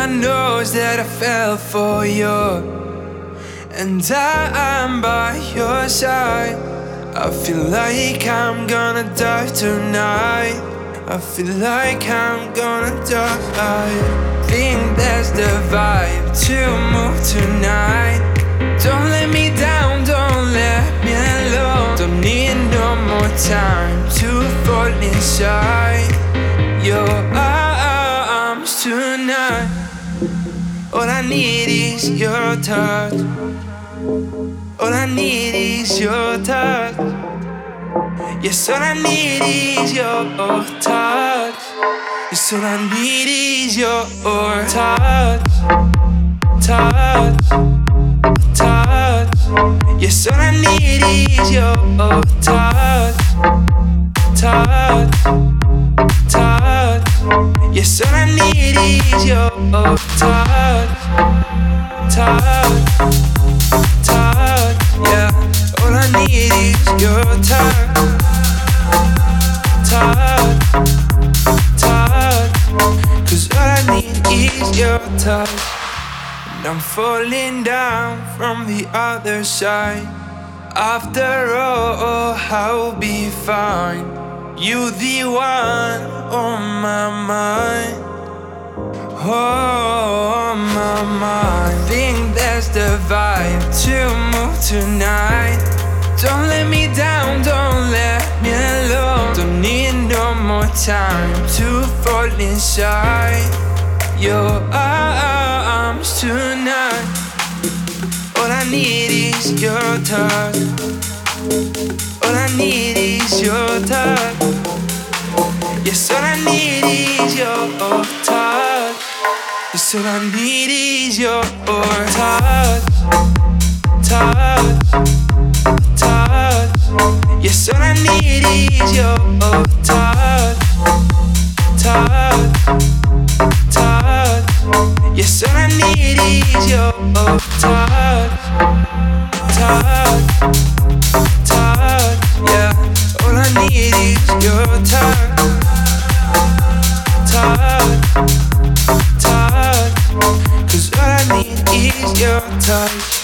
Everyone knows that I fell for you, and I'm by your side. I feel like I'm gonna die tonight. I feel like I'm gonna die. Think that's the vibe to move tonight. Don't let me down, don't let me alone. Don't need no more time to fall inside your arms tonight. All I need is your touch. All I need is your touch. Yes, all I need is your touch. Yes, all I need is your touch. Touch, touch. Yes, all I need is your touch. Touch, touch. Yes, all I need is your touch. Touch, touch. Yeah, all I need is your touch. Touch, touch. 'Cause all I need is your touch. And I'm falling down from the other side. After all, I'll be fine. You the one on my mind. Oh, my mind. Think that's the vibe to move tonight. Don't let me down, don't let me alone. Don't need no more time to fall inside your arms tonight. All I need is your touch. All I need is your touch. Yes, all I need is your touch. Yes, all I need is your touch. Touch, touch. Yes, all I need is your touch. Touch, touch. Yes, all I need is your touch. Touch, touch. Yeah, all I need is your touch. Touch, touch. 'Cause all I need is your touch.